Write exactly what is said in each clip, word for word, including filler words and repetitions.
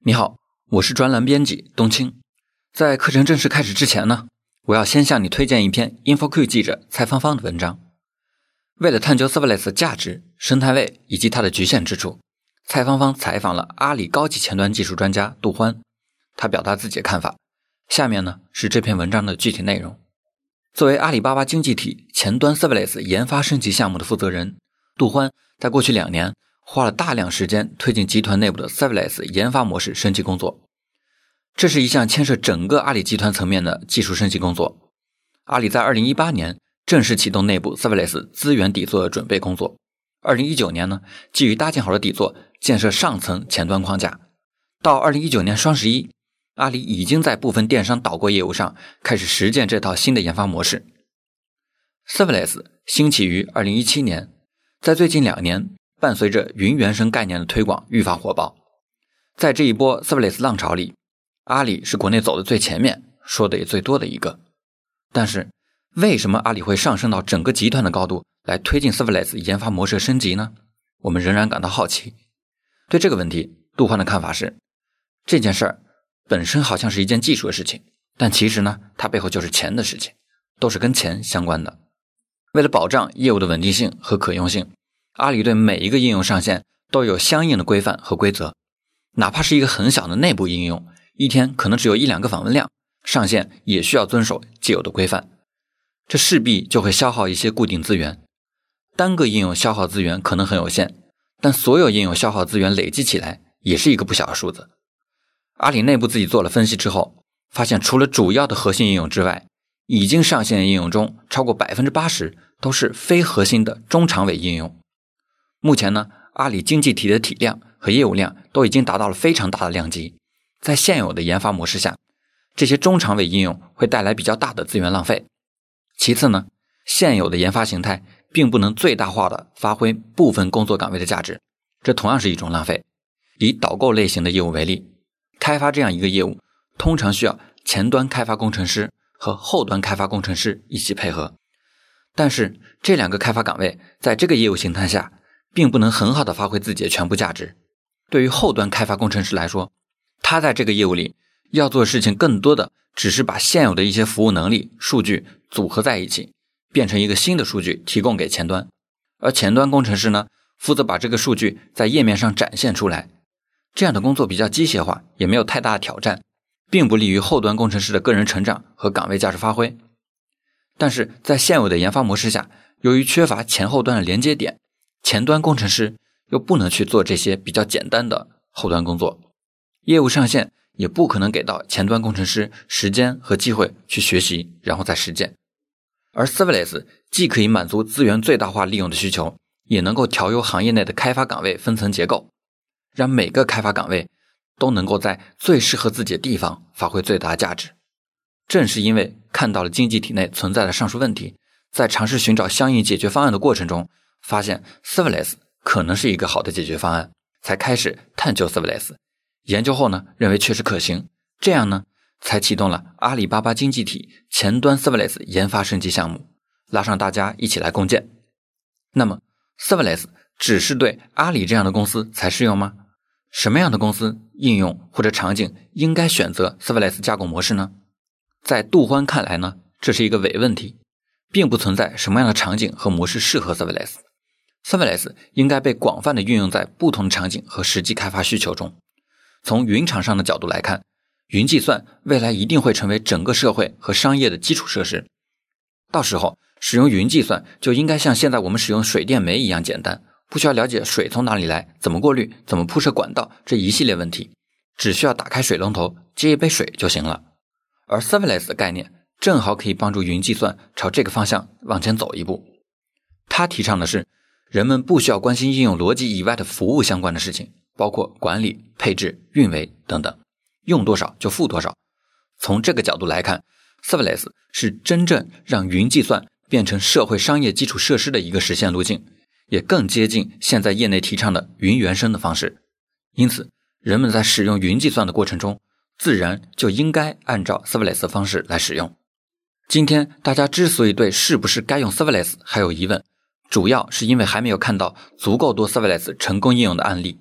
你好，我是专栏编辑冬青。在课程正式开始之前呢，我要先向你推荐一篇 InfoQ 记者蔡芳芳的文章。为了探究 Serverless 的价值、生态位以及它的局限之处，蔡芳芳采访了阿里高级前端技术专家杜欢，他表达自己的看法。下面呢是这篇文章的具体内容。作为阿里巴巴经济体前端 Serverless 研发升级项目的负责人，杜欢在过去两年花了大量时间推进集团内部的 Serverless 研发模式升级工作。这是一项牵涉整个阿里集团层面的技术升级工作。阿里在二零一八年正式启动内部 Serverless 资源底座的准备工作。二零一九年呢，基于搭建好的底座建设上层前端框架。到二零一九年双十一，阿里已经在部分电商导购业务上开始实践这套新的研发模式。Serverless 兴起于二零一七年，在最近两年伴随着云原生概念的推广愈发火爆。在这一波 Serverless 浪潮里，阿里是国内走的最前面，说的也最多的一个。但是为什么阿里会上升到整个集团的高度来推进 Serverless 研发模式升级呢？我们仍然感到好奇。对这个问题，杜欢的看法是，这件事儿本身好像是一件技术的事情，但其实呢，它背后就是钱的事情，都是跟钱相关的。为了保障业务的稳定性和可用性，阿里对每一个应用上线都有相应的规范和规则。哪怕是一个很小的内部应用，一天可能只有一两个访问量，上线也需要遵守既有的规范。这势必就会消耗一些固定资源。单个应用消耗资源可能很有限，但所有应用消耗资源累积起来也是一个不小的数字。阿里内部自己做了分析之后，发现除了主要的核心应用之外，已经上线的应用中超过 百分之八十 都是非核心的中长尾应用。目前呢，阿里经济体的体量和业务量都已经达到了非常大的量级。在现有的研发模式下，这些中长尾应用会带来比较大的资源浪费。其次呢，现有的研发形态并不能最大化的发挥部分工作岗位的价值，这同样是一种浪费。以导购类型的业务为例，开发这样一个业务通常需要前端开发工程师和后端开发工程师一起配合，但是这两个开发岗位在这个业务形态下并不能很好的发挥自己的全部价值。对于后端开发工程师来说，他在这个业务里要做的事情更多的只是把现有的一些服务能力、数据组合在一起，变成一个新的数据提供给前端。而前端工程师呢，负责把这个数据在页面上展现出来。这样的工作比较机械化，也没有太大的挑战，并不利于后端工程师的个人成长和岗位价值发挥。但是在现有的研发模式下，由于缺乏前后端的连接点，前端工程师又不能去做这些比较简单的后端工作，业务上线也不可能给到前端工程师时间和机会去学习然后再实践。而 Serverless 既可以满足资源最大化利用的需求，也能够调优行业内的开发岗位分层结构，让每个开发岗位都能够在最适合自己的地方发挥最大价值。正是因为看到了经济体内存在的上述问题，在尝试寻找相应解决方案的过程中，发现 Serverless 可能是一个好的解决方案，才开始探究 Serverless。 研究后呢，认为确实可行，这样呢，才启动了阿里巴巴经济体前端 Serverless 研发升级项目，拉上大家一起来共建。那么 Serverless 只是对阿里这样的公司才适用吗？什么样的公司、应用或者场景应该选择 Serverless 架构模式呢？在杜欢看来呢，这是一个伪问题，并不存在什么样的场景和模式适合 Serverless。 Serverless 应该被广泛的运用在不同的场景和实际开发需求中。从云厂商的角度来看，云计算未来一定会成为整个社会和商业的基础设施。到时候使用云计算就应该像现在我们使用水电煤一样简单，不需要了解水从哪里来、怎么过滤、怎么铺设管道这一系列问题，只需要打开水龙头接一杯水就行了。而 Serverless 的概念正好可以帮助云计算朝这个方向往前走一步。他提倡的是，人们不需要关心应用逻辑以外的服务相关的事情，包括管理、配置、运维等等，用多少就付多少。从这个角度来看， Serverless 是真正让云计算变成社会商业基础设施的一个实现路径，也更接近现在业内提倡的云原生的方式。因此，人们在使用云计算的过程中，自然就应该按照 Serverless 的方式来使用。今天大家之所以对是不是该用 Serverless 还有疑问，主要是因为还没有看到足够多 Serverless 成功应用的案例。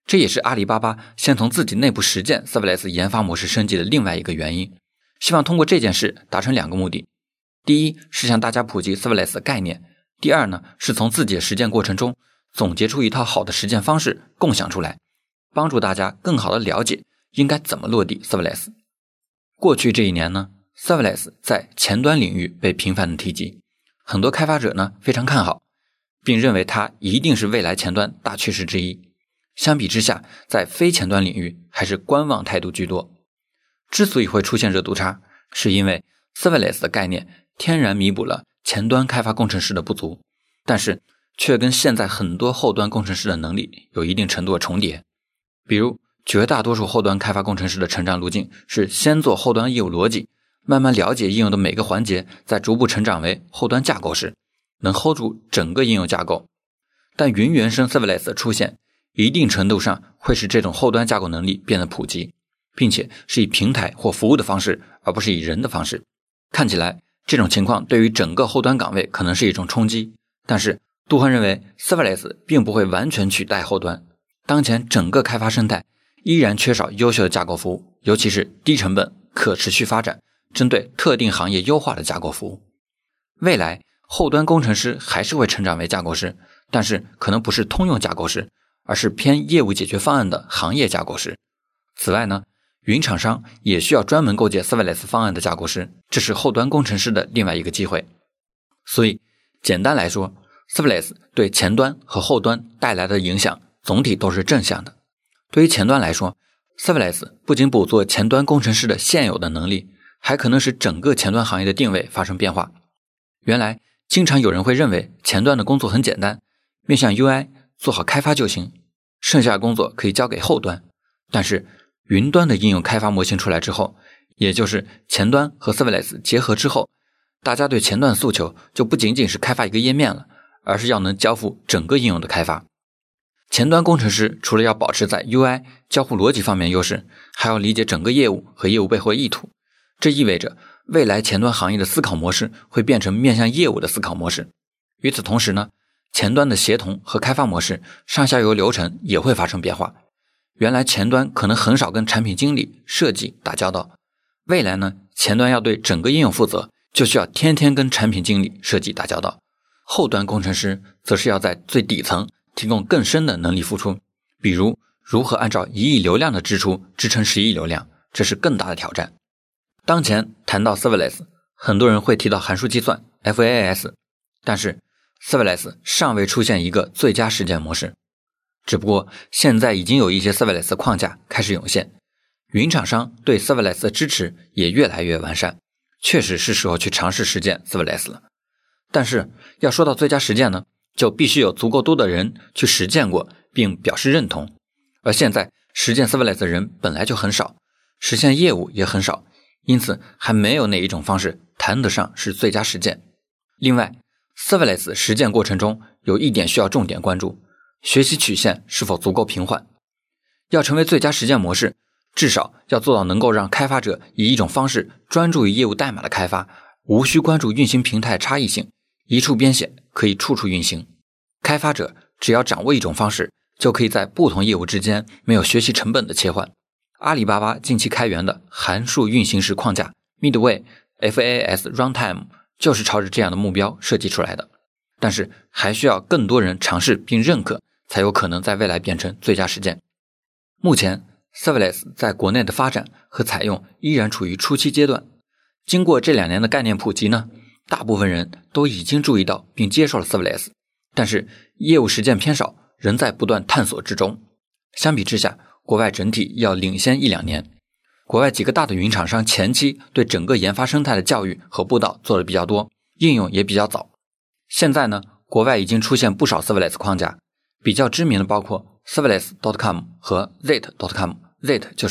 这也是阿里巴巴先从自己内部实践 Serverless 研发模式升级的另外一个原因，希望通过这件事达成两个目的。第一是向大家普及 Serverless 的概念，第二呢是从自己的实践过程中总结出一套好的实践方式共享出来，帮助大家更好的了解应该怎么落地 Serverless。 过去这一年呢， Serverless 在前端领域被频繁的提及，很多开发者呢非常看好，并认为它一定是未来前端大趋势之一。相比之下，在非前端领域还是观望态度居多。之所以会出现热度差，是因为 Serverless 的概念天然弥补了前端开发工程师的不足，但是却跟现在很多后端工程师的能力有一定程度的重叠。比如绝大多数后端开发工程师的成长路径是先做后端业务逻辑，慢慢了解应用的每个环节，再逐步成长为后端架构师，能 hold 住整个应用架构。但云原生 Serverless 的出现一定程度上会使这种后端架构能力变得普及，并且是以平台或服务的方式，而不是以人的方式。看起来这种情况对于整个后端岗位可能是一种冲击，但是杜欢认为 Serverless 并不会完全取代后端。当前整个开发生态依然缺少优秀的架构服务，尤其是低成本、可持续发展、针对特定行业优化的架构服务。未来后端工程师还是会成长为架构师，但是可能不是通用架构师，而是偏业务解决方案的行业架构师。此外呢，云厂商也需要专门构建 Serverless 方案的架构师，这是后端工程师的另外一个机会。所以简单来说， Serverless 对前端和后端带来的影响总体都是正向的。对于前端来说， Serverless 不仅补足前端工程师的现有的能力，还可能使整个前端行业的定位发生变化。原来经常有人会认为前端的工作很简单，面向 U I 做好开发就行，剩下的工作可以交给后端。但是云端的应用开发模型出来之后，也就是前端和 Serverless 结合之后，大家对前端的诉求就不仅仅是开发一个页面了，而是要能交付整个应用的开发。前端工程师除了要保持在 U I 交互逻辑方面优势，还要理解整个业务和业务背后的意图。这意味着未来前端行业的思考模式会变成面向业务的思考模式。与此同时呢，前端的协同和开发模式、上下游流程也会发生变化。原来前端可能很少跟产品经理、设计打交道，未来呢，前端要对整个应用负责，就需要天天跟产品经理、设计打交道。后端工程师则是要在最底层提供更深的能力付出，比如如何按照一亿流量的支出支撑十亿流量，这是更大的挑战。当前谈到 Serverless， 很多人会提到函数计算 F A S， 但是 Serverless 尚未出现一个最佳实践模式。只不过现在已经有一些 Serverless 框架开始涌现，云厂商对 Serverless 的支持也越来越完善，确实是时候去尝试实践 Serverless 了。但是要说到最佳实践呢，就必须有足够多的人去实践过并表示认同，而现在实践 Serverless 的人本来就很少，实现业务也很少，因此还没有哪一种方式谈得上是最佳实践。另外 Serverless 实践过程中有一点需要重点关注，学习曲线是否足够平缓。要成为最佳实践模式，至少要做到能够让开发者以一种方式专注于业务代码的开发，无需关注运行平台差异性，一处编写可以处处运行。开发者只要掌握一种方式，就可以在不同业务之间没有学习成本的切换。阿里巴巴近期开源的函数运行时框架 Midway F A S Runtime 就是朝着这样的目标设计出来的，但是还需要更多人尝试并认可，才有可能在未来变成最佳实践。目前 Serverless 在国内的发展和采用依然处于初期阶段，经过这两年的概念普及呢，大部分人都已经注意到并接受了 Serverless， 但是业务实践偏少，仍在不断探索之中。相比之下，国外整体要领先一两年。国外几个大的云厂商前期对整个研发生态的教育和布道做的比较多，应用也比较早。现在呢，国外已经出现不少 Serverless 框架，比较知名的包括 serverless 点 com 和 zait 点 com，zait 就是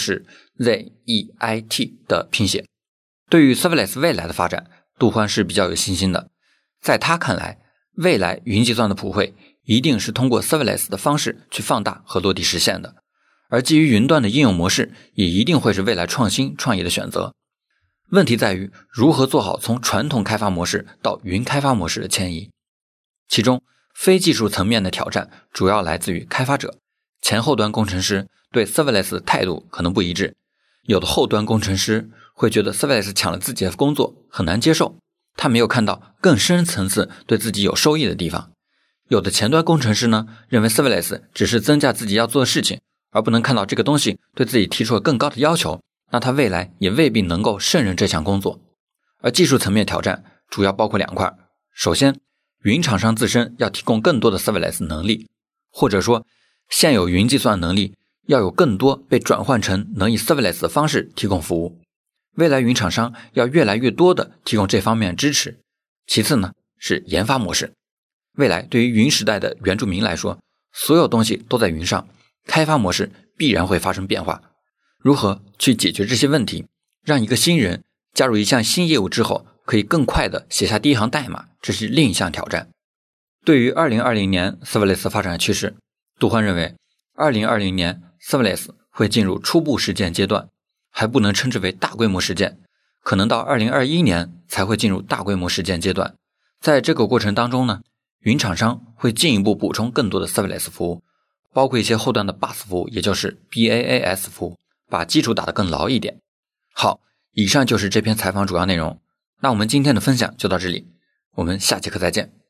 Z E I T 的拼写。对于 Serverless 未来的发展，杜欢是比较有信心的。在他看来，未来云计算的普惠一定是通过 Serverless 的方式去放大和落地实现的，而基于云端的应用模式也一定会是未来创新创业的选择。问题在于如何做好从传统开发模式到云开发模式的迁移。其中非技术层面的挑战主要来自于开发者， 前后端工程师对 serverless 态度可能不一致，有的后端工程师会觉得 serverless 抢了自己的工作，很难接受，他没有看到更深层次对自己有收益的地方。有的前端工程师呢，认为 serverless 只是增加自己要做的事情，而不能看到这个东西对自己提出了更高的要求，那他未来也未必能够胜任这项工作。而技术层面挑战主要包括两块，首先，云厂商自身要提供更多的 serverless 能力，或者说现有云计算能力要有更多被转换成能以 serverless 的方式提供服务。未来云厂商要越来越多的提供这方面支持。其次呢，是研发模式。未来对于云时代的原住民来说，所有东西都在云上，开发模式必然会发生变化。如何去解决这些问题，让一个新人加入一项新业务之后可以更快地写下第一行代码，这是另一项挑战。对于二零二零年 serverless 发展的趋势，杜欢认为二零二零年 serverless 会进入初步实践阶段，还不能称之为大规模实践，可能到二零二一年才会进入大规模实践阶段。在这个过程当中呢，云厂商会进一步补充更多的 serverless 服务，包括一些后端的 B A S 服务，也就是 B A A S 服务，把基础打得更牢一点。好，以上就是这篇采访主要内容。那我们今天的分享就到这里，我们下节课再见。